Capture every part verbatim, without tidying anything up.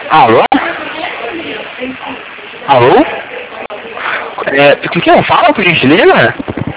Alô? Alô? É, com quem eu falo, por gentileza?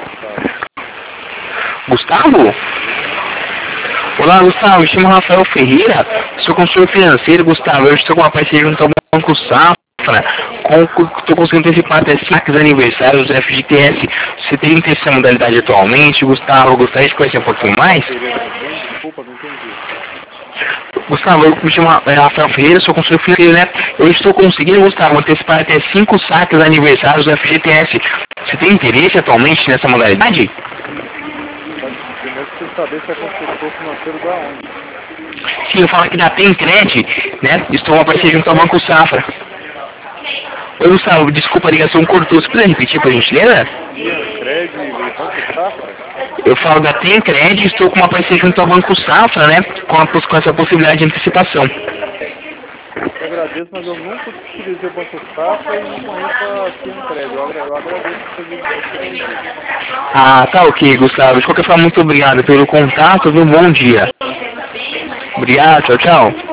Gustavo? Olá, Gustavo, me chamo Rafael Ferreira, sou consultor financeiro, Gustavo. Eu estou com uma parceria junto ao Banco Safra, estou conseguindo antecipar até saques aniversários do F G T S. Você tem interesse nessa modalidade atualmente, Gustavo? Gostaria de conhecer um pouquinho mais? Desculpa, não entendi. Gustavo, eu me chamo é, Rafael Ferreira, sou consultor financeiro, né? Eu estou conseguindo, Gustavo, antecipar até cinco saques aniversários do F G T S. Você tem interesse atualmente nessa modalidade? Mas primeiro preciso saber se é consultor financeiro da onde. Sim, eu falo aqui da Tencred, né? Estou uma parceria junto ao Banco Safra. Oi, Gustavo, desculpa a ligação cortou. Você pode repetir, por gentileza? Tencred e Banco Safra? Eu falo da Tencred e estou com uma parceria junto ao Banco Safra, né? Com, a, com essa possibilidade de antecipação. Eu agradeço, mas eu nunca utilizei o Banco Safra e não conheço a Tencred. Eu, agra eu agradeço por você me dizer. Ah, tá ok, Gustavo. De qualquer forma, muito obrigado pelo contato, viu? Bom dia. Obrigado, tchau, tchau.